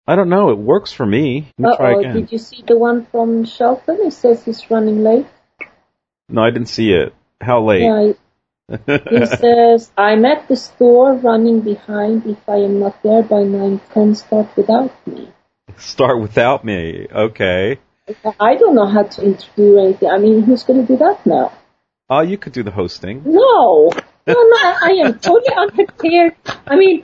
I don't know. It works for me. Let me try again. Did you see the one from Shelton? It says he's running late. No, I didn't see it. How late? Yeah, he says, I'm at the store running behind. If I am not there by 9:10, start without me. Start without me. Okay. I don't know how to introduce anything. I mean, who's going to do that now? You could do the hosting. No, I am totally unprepared. I mean,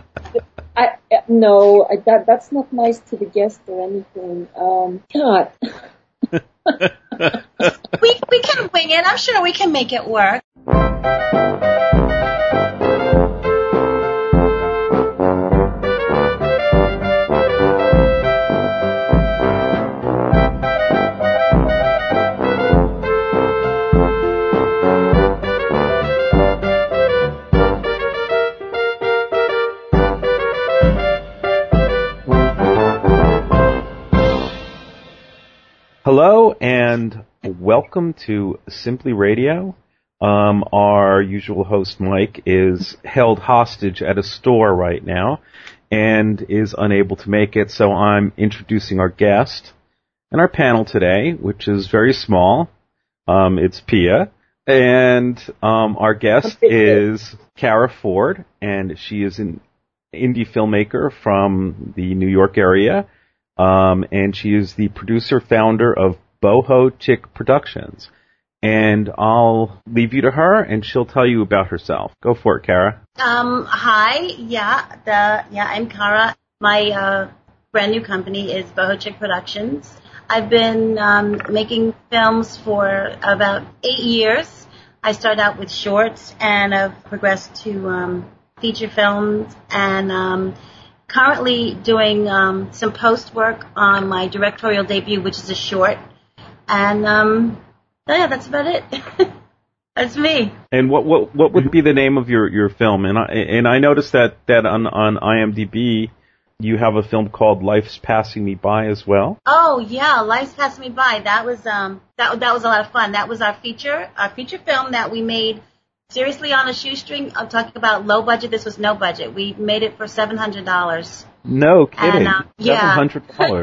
that's not nice to the guest or anything. God. We can wing it. I'm sure we can make it work. Hello and welcome to Simply Radio. Our usual host, Mike, is held hostage at a store right now and is unable to make it, so I'm introducing our guest and our panel today, which is very small. It's Pia, and our guest is Kara Ford, and she is an indie filmmaker from the New York area, and she is the producer-founder of Boho Chick Productions. And I'll leave you to her, and she'll tell you about herself. Go for it, Kara. Hi. I'm Kara. My brand new company is Boho Chick Productions. I've been making films for about 8 years. I started out with shorts, and I've progressed to feature films, and currently doing some post work on my directorial debut, which is a short. And that's about it. That's me. And what would be the name of your film? And I noticed that on IMDb you have a film called Life's Passing Me By as well. Oh yeah, Life's Passing Me By. That was that was a lot of fun. That was our feature film that we made seriously on a shoestring. I'm talking about low budget. This was no budget. We made it for $700. No kidding. And, $700.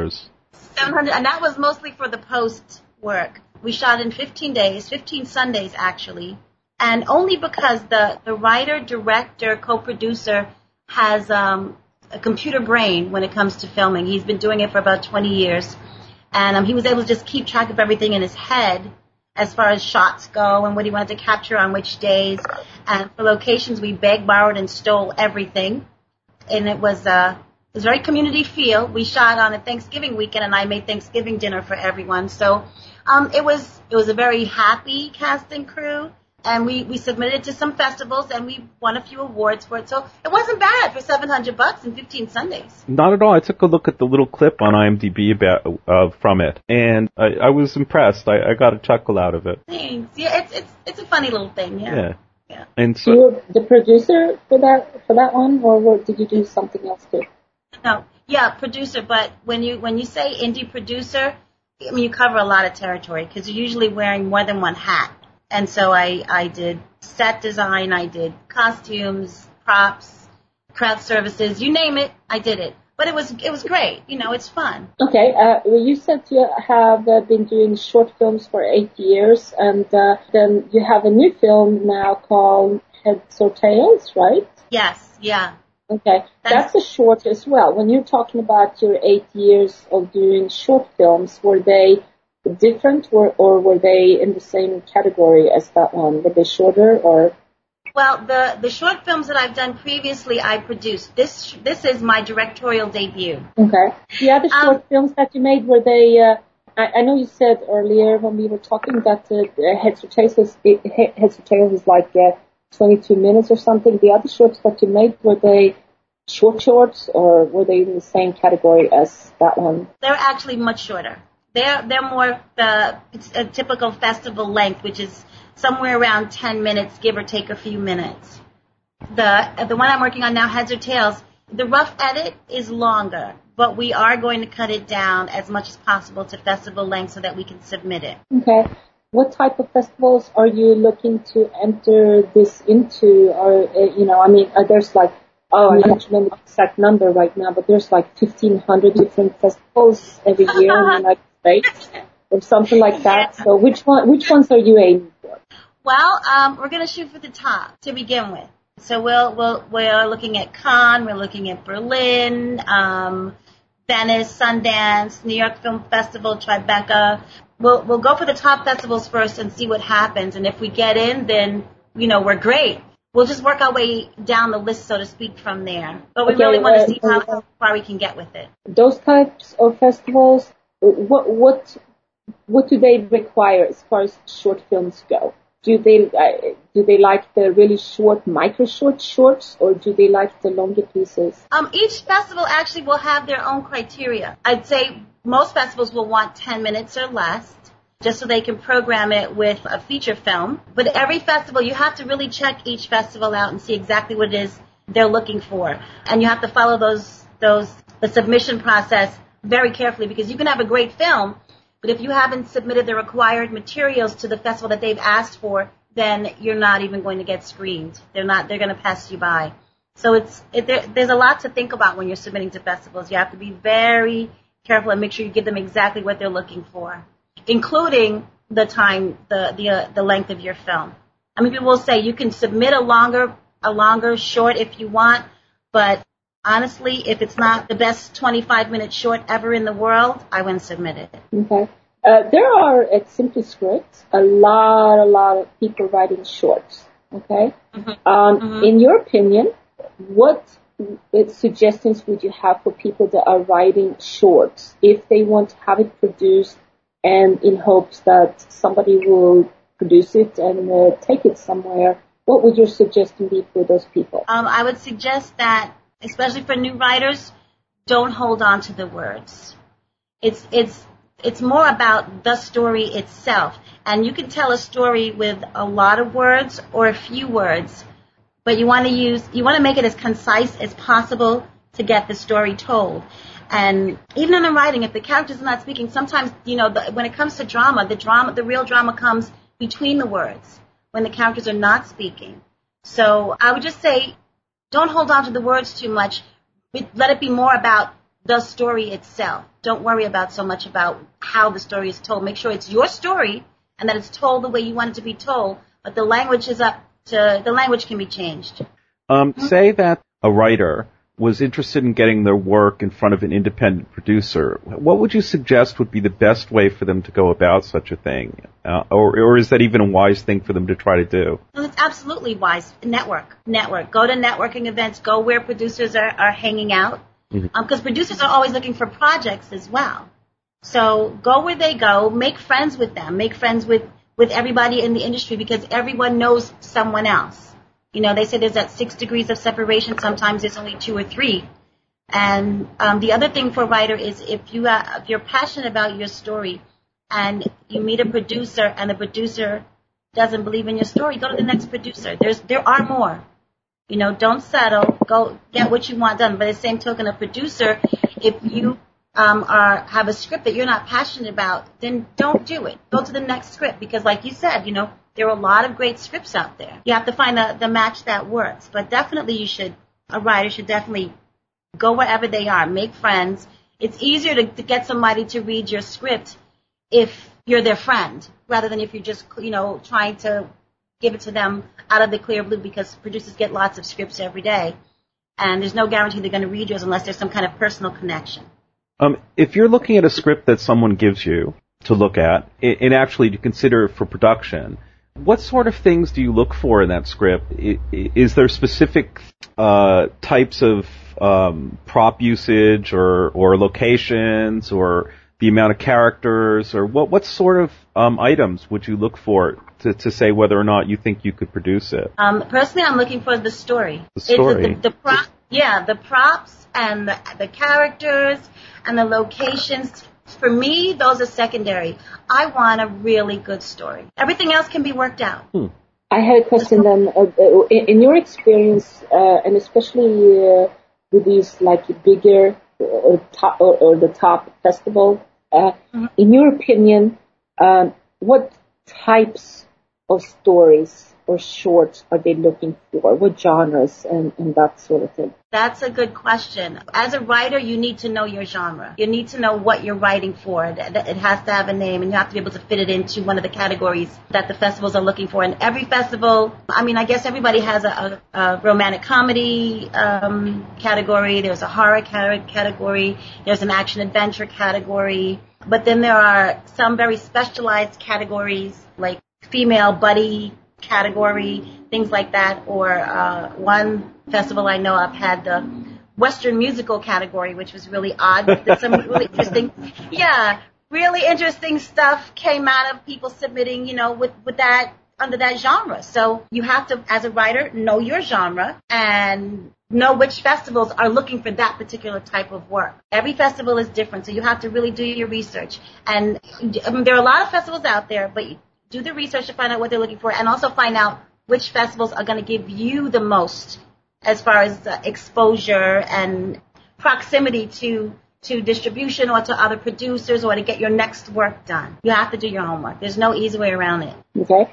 $700, and that was mostly for the post work. We shot in 15 days, 15 Sundays actually, and only because the writer, director, co-producer has a computer brain when it comes to filming. He's been doing it for about 20 years, and he was able to just keep track of everything in his head as far as shots go and what he wanted to capture on which days. And for locations, we begged, borrowed, and stole everything, and it was very community feel. We shot on a Thanksgiving weekend, and I made Thanksgiving dinner for everyone. So it was a very happy cast and crew, and we submitted to some festivals, and we won a few awards for it. So it wasn't bad for $700 and 15 Sundays. Not at all. I took a look at the little clip on IMDb from it, and I was impressed. I got a chuckle out of it. Thanks. Yeah, it's a funny little thing. Yeah. And so you were the producer for that one, or did you do something else too? No, yeah, producer. But when you say indie producer, I mean you cover a lot of territory because you're usually wearing more than one hat. And so I did set design, I did costumes, props, craft services, you name it, I did it. But it was great. It's fun. Okay. You said you have been doing short films for 8 years, and then you have a new film now called Heads or Tails, right? Yes. Yeah. Okay. That's a short as well. When you're talking about your 8 years of doing short films, were they different or were they in the same category as that one? Were they shorter or? Well, the short films that I've done previously, I produced. This is my directorial debut. Okay. The other short films that you made, were they? I know you said earlier when we were talking that Heads or Tails is like 22 minutes or something. The other shorts that you made, were they shorts or were they in the same category as that one? They're actually much shorter. They're more it's a typical festival length, which is somewhere around 10 minutes, give or take a few minutes. The one I'm working on now, Heads or Tails, the rough edit is longer, but we are going to cut it down as much as possible to festival length so that we can submit it. Okay. What type of festivals are you looking to enter this into? Or, there's like I can't remember the exact number right now, but there's like 1,500 different festivals every year in the United States or something like that. So which ones are you aiming for? Well, we're going to shoot for the top to begin with. So we're looking at Cannes, we're looking at Berlin, Venice, Sundance, New York Film Festival, Tribeca. We'll go for the top festivals first and see what happens. And if we get in, then, we're great. We'll just work our way down the list, so to speak, from there. But we really want to see how far we can get with it. Those types of festivals, what do they require as far as short films go? Do they like the really short, shorts, or do they like the longer pieces? Each festival actually will have their own criteria. I'd say most festivals will want 10 minutes or less, just so they can program it with a feature film. But every festival, you have to really check each festival out and see exactly what it is they're looking for. And you have to follow the submission process very carefully, because you can have a great film, but if you haven't submitted the required materials to the festival that they've asked for, then you're not even going to get screened. They're going to pass you by. So there's a lot to think about when you're submitting to festivals. You have to be very careful and make sure you give them exactly what they're looking for, including the time, the length of your film. I mean, people will say you can submit a longer short if you want, but honestly, if it's not the best 25-minute short ever in the world, I wouldn't submit it. Okay. There are at Simply Scripts a lot of people writing shorts. Okay. In your opinion, what suggestions would you have for people that are writing shorts if they want to have it produced and in hopes that somebody will produce it and take it somewhere? What would your suggestion be for those people? I would suggest that, especially for new writers, don't hold on to the words. It's more about the story itself. And you can tell a story with a lot of words or a few words, but you want to make it as concise as possible to get the story told. And even in the writing, if the character's not speaking, sometimes, when it comes to drama, the real drama comes between the words, when the characters are not speaking. So I would just say, don't hold on to the words too much. Let it be more about the story itself. Don't worry so much about how the story is told. Make sure it's your story and that it's told the way you want it to be told. But the language can be changed. Say that a writer was interested in getting their work in front of an independent producer. What would you suggest would be the best way for them to go about such a thing? Or is that even a wise thing for them to try to do? Well, it's absolutely wise. Network. Go to networking events. Go where producers are hanging out. Because producers are always looking for projects as well. So go where they go. Make friends with them. Make friends with everybody in the industry, because everyone knows someone else. They say there's that 6 degrees of separation. Sometimes there's only 2 or 3. And the other thing for a writer is if you're passionate about your story and you meet a producer and the producer doesn't believe in your story, go to the next producer. There are more. Don't settle. Go get what you want done. By the same token, a producer, if you have a script that you're not passionate about, then don't do it. Go to the next script, because like you said, there are a lot of great scripts out there. You have to find the match that works. But definitely a writer should definitely go wherever they are, make friends. It's easier to get somebody to read your script if you're their friend, rather than if you're just, trying to give it to them out of the clear blue, because producers get lots of scripts every day. And there's no guarantee they're going to read yours unless there's some kind of personal connection. If you're looking at a script that someone gives you to look at and actually to consider for production, what sort of things do you look for in that script? Is there specific types of prop usage or locations or the amount of characters, or what sort of items would you look for to say whether or not you think you could produce it? Personally, I'm looking for the story. The story. The props and the characters and the locations. For me, those are secondary. I want a really good story. Everything else can be worked out. I had a question then. In your experience, and especially with these like bigger or the top festival, in your opinion, what types of stories or shorts are they looking for? What genres and that sort of thing? That's a good question. As a writer, you need to know your genre. You need to know what you're writing for. It has to have a name, and you have to be able to fit it into one of the categories that the festivals are looking for. And every festival, I mean, I guess everybody has a romantic comedy category. There's a horror category. There's an action-adventure category. But then there are some very specialized categories, like female buddy category, things like that. Or one festival I know of had the Western musical category, which was really odd. There's some really really interesting stuff came out of people submitting, with that, under that genre. So you have to, as a writer, know your genre and know which festivals are looking for that particular type of work. Every festival is different, so you have to really do your research. And there are a lot of festivals out there, but you do the research to find out what they're looking for, and also find out which festivals are going to give you the most as far as exposure and proximity to distribution or to other producers, or to get your next work done. You have to do your homework. There's no easy way around it. Okay.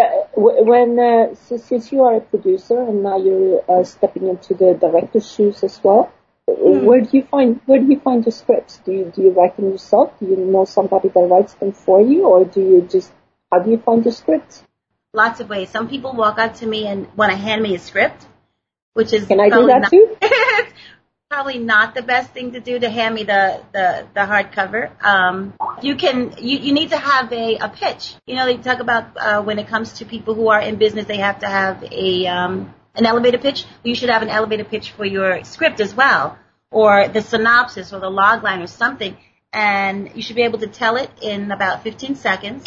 Since you are a producer and now you're stepping into the director's shoes as well, where do you find the scripts? Do you write them yourself? Do you know somebody that writes them for you, or how do you find the scripts? Lots of ways. Some people walk up to me and want to hand me a script, which is Can I do that too? Probably not the best thing to do, to hand me the hardcover. You need to have a pitch. They talk about when it comes to people who are in business, they have to have an elevator pitch. You should have an elevator pitch for your script as well, or the synopsis or the log line or something. And you should be able to tell it in about 15 seconds.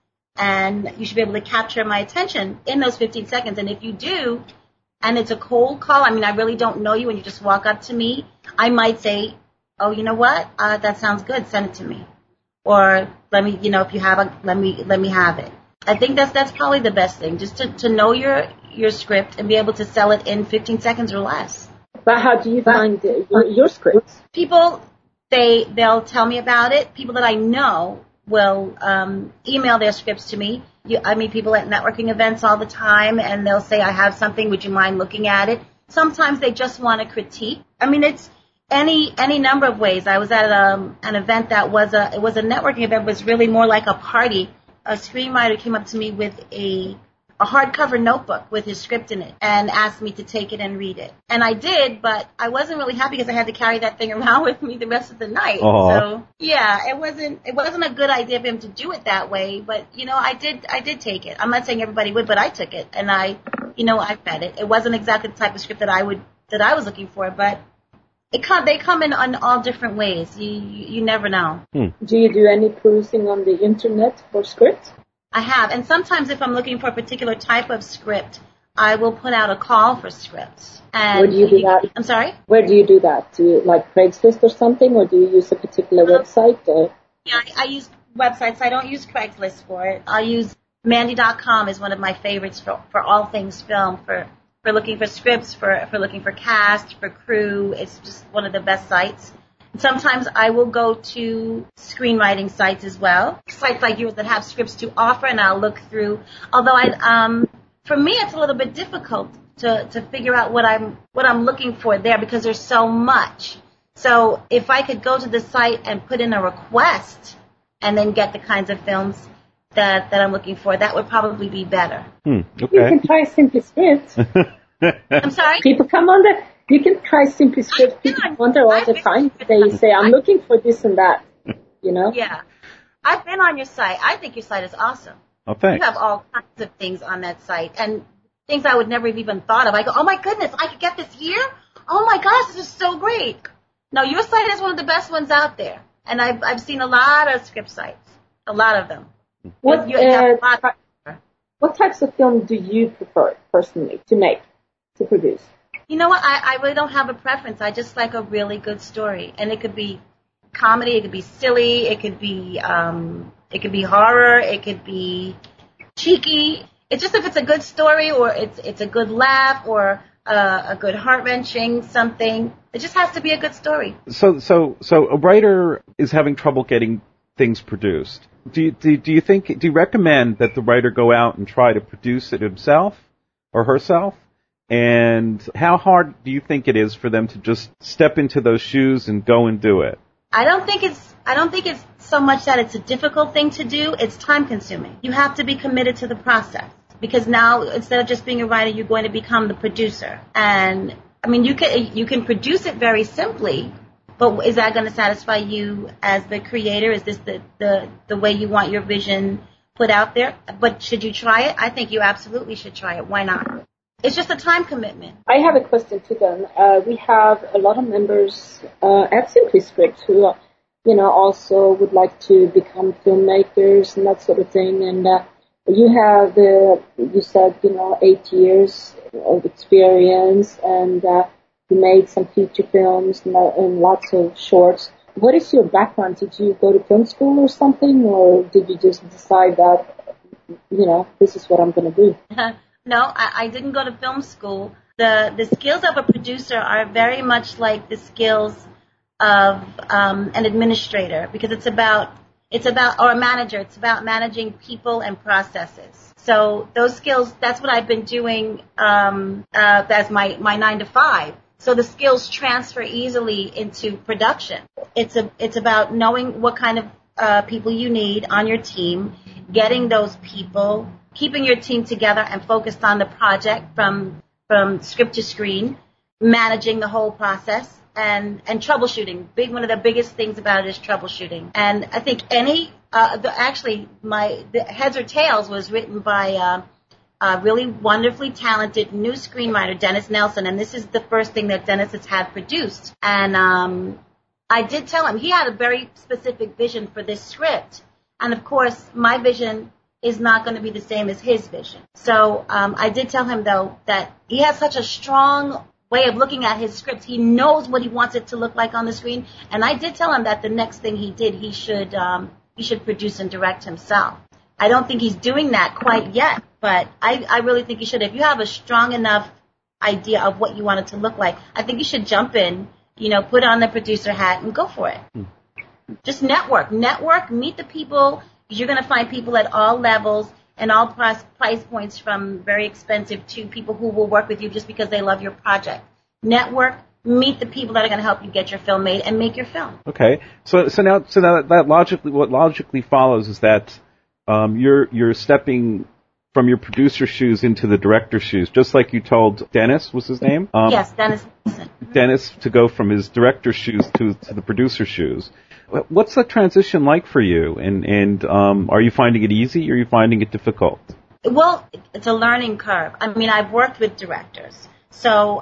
And you should be able to capture my attention in those 15 seconds. And if you do, and it's a cold call, I mean, I really don't know you, and you just walk up to me, I might say, oh, you know what? That sounds good. Send it to me. Or let me, if you have let me have it. I think that's probably the best thing, just to know your script and be able to sell it in 15 seconds or less. But how do you find your scripts? People, they'll tell me about it. People that I know will email their scripts to me. I meet people at networking events all the time, and they'll say, I have something, would you mind looking at it? Sometimes they just want a critique. I mean, it's any number of ways. I was at an event that was a networking event, but was really more like a party. A screenwriter came up to me with a hardcover notebook with his script in it and asked me to take it and read it. And I did, but I wasn't really happy because I had to carry that thing around with me the rest of the night. Aww. So yeah, it wasn't a good idea for him to do it that way, but I did take it. I'm not saying everybody would, but I took it and I read it. It wasn't exactly the type of script that I was looking for, but they come in on all different ways. You never know. Do you do any perusing on the internet for scripts? I have, and sometimes if I'm looking for a particular type of script, I will put out a call for scripts. And where do you do that? I'm sorry? Where do you do that? Do you like Craigslist or something, or do you use a particular website? Yeah, I use websites. I don't use Craigslist for it. I'll use Mandy.com is one of my favorites for all things film, for looking for scripts, for looking for cast, for crew. It's just one of the best sites. Sometimes I will go to screenwriting sites as well, sites like yours that have scripts to offer, and I'll look through. Although for me, it's a little bit difficult to figure out what I'm looking for there because there's so much. So if I could go to the site and put in a request and then get the kinds of films that I'm looking for, that would probably be better. Okay. You can try Simply Script. I'm sorry? People come on there. You can try Simply Script. People wonder all the time. They say, I'm looking for this and that, Yeah. I've been on your site. I think your site is awesome. Oh, thanks. You have all kinds of things on that site and things I would never have even thought of. I go, oh my goodness, I could get this here? Oh my gosh, this is so great. No, your site is one of the best ones out there. And I've seen a lot of script sites. A lot of them. What types of film do you prefer, personally, to make, to produce? You know what? I really don't have a preference. I just like a really good story. And it could be comedy, it could be silly, it could be horror, it could be cheeky. It's just if it's a good story or it's a good laugh or a good heart-wrenching something. It just has to be a good story. So a writer is having trouble getting things produced. Do you recommend that the writer go out and try to produce it himself or herself? And how hard do you think it is for them to just step into those shoes and go and do it? I don't think it's so much that it's a difficult thing to do. It's time consuming. You have to be committed to the process, because now instead of just being a writer, you're going to become the producer. And I mean, you can produce it very simply, but is that going to satisfy you as the creator? Is this the way you want your vision put out there? But should you try it? I think you absolutely should try it. Why not? It's just a time commitment. I have a question to them. We have a lot of members at Simply Script who, also would like to become filmmakers and that sort of thing. And you have, you said, 8 years of experience, and you made some feature films and lots of shorts. What is your background? Did you go to film school or something, or did you just decide that, this is what I'm going to do? No, I didn't go to film school. The skills of a producer are very much like the skills of an administrator, because it's about or a manager. It's about managing people and processes. So those skills, that's what I've been doing as my 9 to 5. So the skills transfer easily into production. It's about knowing what kind of people you need on your team, getting those people, keeping your team together and focused on the project from script to screen, managing the whole process, and troubleshooting. One of the biggest things about it is troubleshooting. And I think the Heads or Tails was written by a really wonderfully talented new screenwriter, Dennis Nelson, and this is the first thing that Dennis has had produced. And I did tell him he had a very specific vision for this script, and of course my vision is not going to be the same as his vision. So I did tell him, though, that he has such a strong way of looking at his script. He knows what he wants it to look like on the screen, and I did tell him that the next thing he did, he should produce and direct himself. I don't think he's doing that quite yet, but I really think he should. If you have a strong enough idea of what you want it to look like, I think you should jump in, put on the producer hat and go for it. Just network, meet the people. You're going to find people at all levels and all price points, from very expensive to people who will work with you just because they love your project. Network, meet the people that are going to help you get your film made and make your film. Okay, so now that logically follows is that you're stepping from your producer's shoes into the director's shoes, just like you told Dennis, was his name? Yes, Dennis. Dennis, to go from his director's shoes to the producer's shoes. What's the transition like for you? And are you finding it easy, or are you finding it difficult? Well, it's a learning curve. I mean, I've worked with directors, so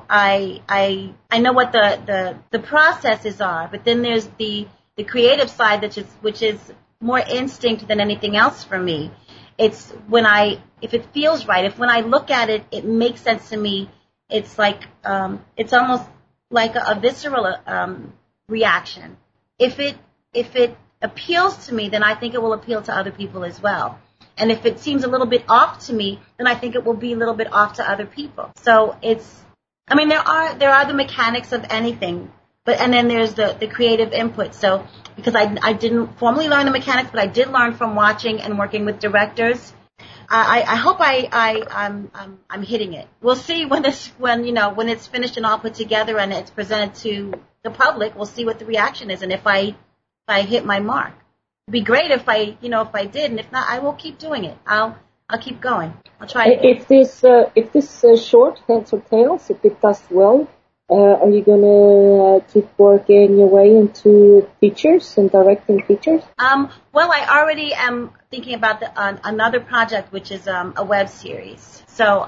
I know what the processes are. But then there's the creative side, which is more instinct than anything else for me. It's if it feels right, if when I look at it, it makes sense to me. It's like it's almost like a visceral reaction. If it appeals to me, then I think it will appeal to other people as well. And if it seems a little bit off to me, then I think it will be a little bit off to other people. So there are the mechanics of anything, and then there's the creative input. So because I didn't formally learn the mechanics, but I did learn from watching and working with directors. I hope I'm hitting it. We'll see when it's finished and all put together and it's presented to the public. We'll see what the reaction is, and if I hit my mark. It'd be great if I did, and if not, I will keep doing it. I'll keep going. I'll try. If this short, Heads or Tails, if it does well, are you gonna keep working your way into features and directing features? Well, I already am thinking about another project, which is a web series. So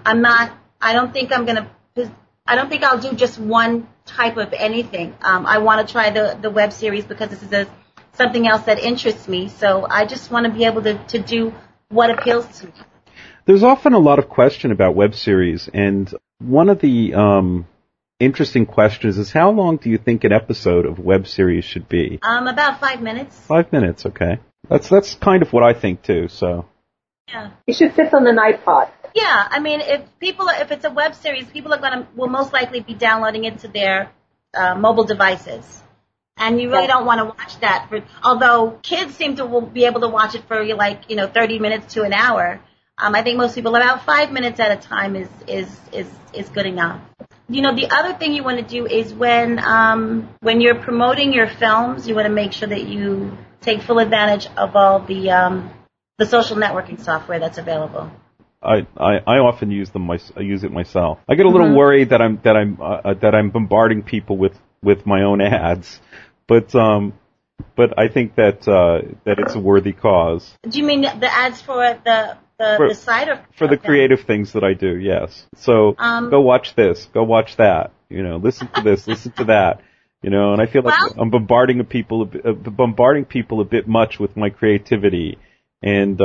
I don't think I'll do just one type of anything. I want to try the web series because this is something else that interests me. So I just want to be able to do what appeals to me. There's often a lot of question about web series, and one of the interesting questions is, how long do you think an episode of web series should be? About 5 minutes. 5 minutes, okay. That's kind of what I think too. So. Yeah. It should fit on an iPod. Yeah, I mean, if it's a web series, people will most likely be downloading it to their mobile devices. And you really don't want to watch that although kids seem to be able to watch it for 30 minutes to an hour. I think most people about 5 minutes at a time is good enough. The other thing you want to do is when you're promoting your films, you want to make sure that you take full advantage of all the social networking software that's available. I often use them. I use it myself. I get a little worried that I'm bombarding people with my own ads, but I think that it's a worthy cause. Do you mean the ads for the site or for the creative things that I do? Yes. So go watch this, go watch that. Listen to this, listen to that. And I feel like I'm bombarding people a bit much with my creativity, and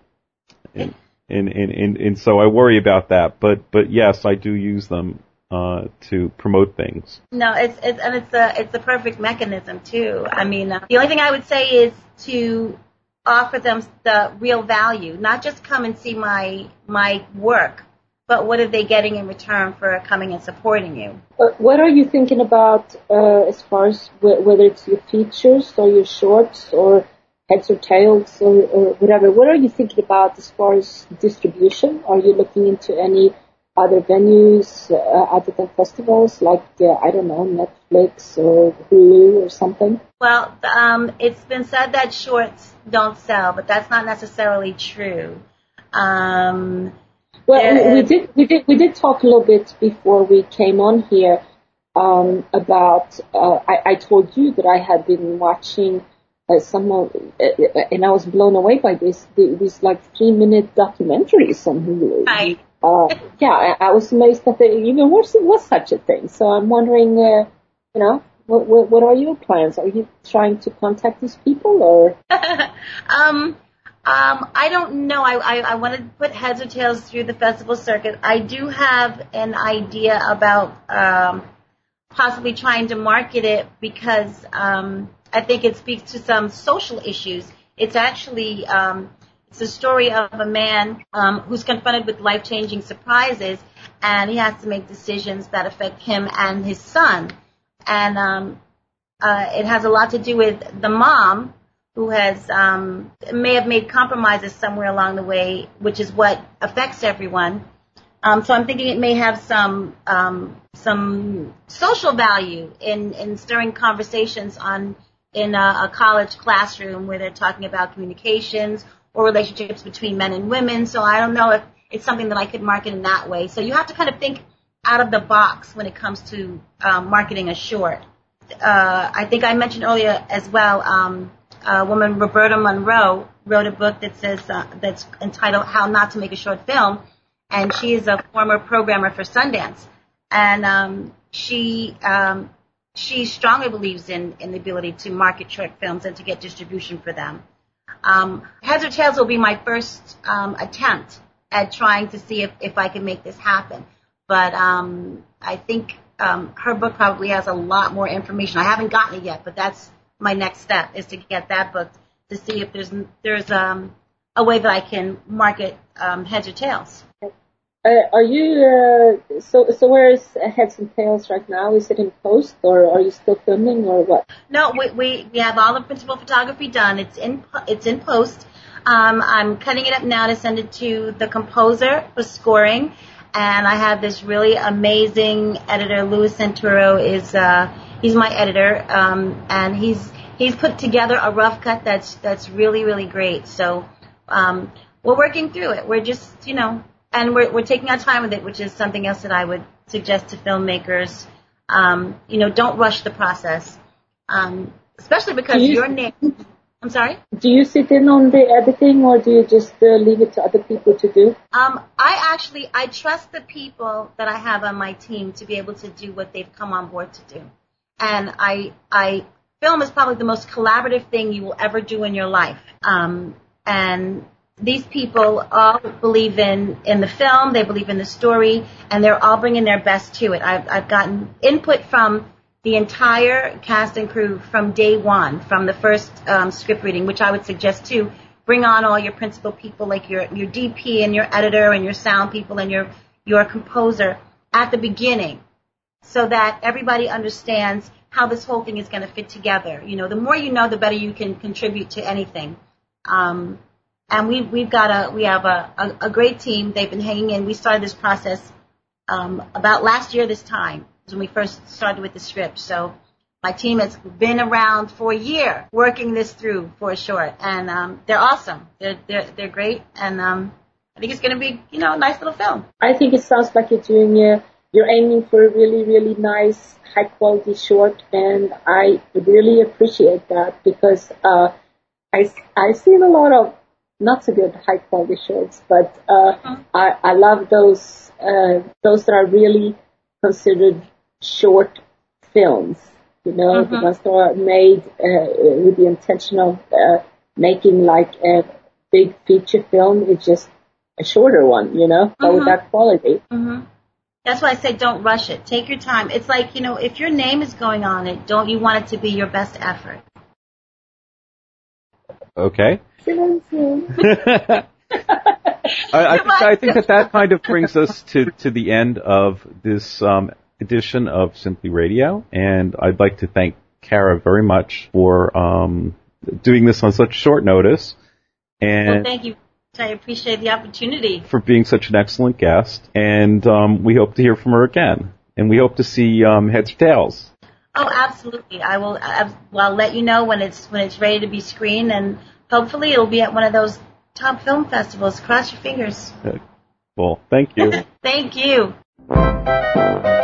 so I worry about that. But yes, I do use them to promote things. No, it's a perfect mechanism too. I mean, the only thing I would say is to offer them the real value, not just come and see my work, but what are they getting in return for coming and supporting you? What are you thinking about as far as whether it's your features or your shorts or heads or tails or whatever? What are you thinking about as far as distribution? Are you looking into any other venues other than festivals like, I don't know, Netflix or Hulu or something? Well, it's been said that shorts don't sell, but that's not necessarily true. We did talk a little bit before we came on here about. I told you that I had been watching and I was blown away by these like 3-minute documentaries on Hulu. Right. I was amazed that there even was such a thing. So I'm wondering, what are your plans? Are you trying to contact these people or? I don't know. I want to put Heads or Tails through the festival circuit. I do have an idea about possibly trying to market it because I think it speaks to some social issues. It's actually it's a story of a man who's confronted with life-changing surprises, and he has to make decisions that affect him and his son. And it has a lot to do with the mom, who has may have made compromises somewhere along the way, which is what affects everyone. So I'm thinking it may have some social value in stirring conversations in a college classroom where they're talking about communications or relationships between men and women. So I don't know if it's something that I could market in that way. So you have to kind of think out of the box when it comes to marketing a short. I think I mentioned earlier as well. A woman, Roberta Monroe, wrote a book that says that's entitled "How Not to Make a Short Film," and she is a former programmer for Sundance, and she strongly believes in the ability to market short films and to get distribution for them. Heads or Tails will be my first attempt at trying to see if I can make this happen, but I think her book probably has a lot more information. I haven't gotten it yet, but that's my next step, is to get that book to see if there's a way that I can market Heads or Tails. Are you so where is Heads and Tails right now? Is it in post, or are you still filming, or what? No, we have all the principal photography done. It's in post. I'm cutting it up now to send it to the composer for scoring, and I have this really amazing editor. Louis Santoro he's my editor, and he's put together a rough cut that's really, really great. So we're working through it. We're just, and we're taking our time with it, which is something else that I would suggest to filmmakers. Don't rush the process, especially because your name. I'm sorry? Do you sit in on the editing, or do you just leave it to other people to do? I trust the people that I have on my team to be able to do what they've come on board to do. And film is probably the most collaborative thing you will ever do in your life. And these people all believe in the film, they believe in the story, and they're all bringing their best to it. I've gotten input from the entire cast and crew from day one, from the first script reading, which I would suggest too. Bring on all your principal people, like your DP and your editor and your sound people and your composer at the beginning, so that everybody understands how this whole thing is going to fit together. You know, the more you know, the better you can contribute to anything. And we have a great team. They've been hanging in. We started this process about last year this time is when we first started with the script. So my team has been around for a year working this through for a short, and they're awesome. They're great, and I think it's going to be, you know, a nice little film. I think it sounds like you're aiming for a really, really nice, high-quality short, and I really appreciate that because I've seen a lot of not so good high-quality shorts, but I love those that are really considered short films, you know, the ones that are made with the intention of making like a big feature film. It's just a shorter one, you know, but with that quality. That's why I say don't rush it. Take your time. It's like, you know, if your name is going on it, don't you want it to be your best effort? Okay. I think that kind of brings us to the end of this edition of Simply Radio, and I'd like to thank Kara very much for doing this on such short notice. And well, thank you. I appreciate the opportunity. For being such an excellent guest, and we hope to hear from her again. And we hope to see Heads or Tails. Oh, absolutely. I will. I'll let you know when it's ready to be screened, and hopefully it'll be at one of those top film festivals. Cross your fingers. Well, thank you. Thank you.